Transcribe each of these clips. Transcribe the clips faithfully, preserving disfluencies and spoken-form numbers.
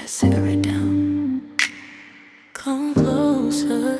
that cigarette down. Come closer.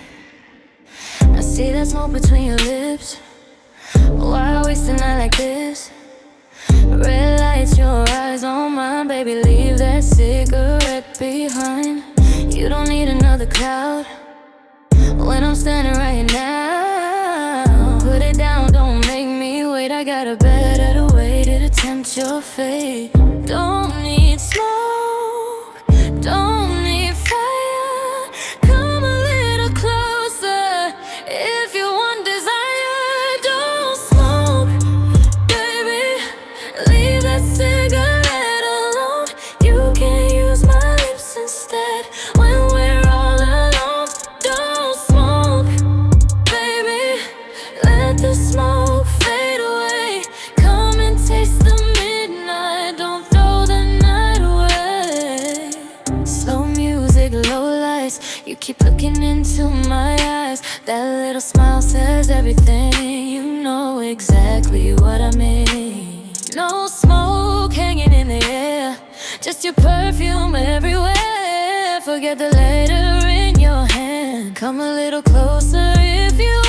I see that smoke between your lips. Why waste a night like this? Red lights, your eyes on mine. Baby, leave that cigarette behind. You don't need another cloud when I'm standing right now. Put it down, don't make me wait. I got a better way to tempt your fate. Don't need smoke, don't need fire. Come a little closer if you want desire. Don't smoke, baby, leave that cigarette alone. You can use my lips instead when we're all alone. Don't smoke, baby, let the smoke fade away. Come and taste the midnight, don't throw the night away. Slow music, low lights, you keep looking into my eyes. That little smile says everything, you know exactly what I mean. No smoke hanging in the air, just your perfume everywhere. Forget the lighter in your hand. Come a little closer if you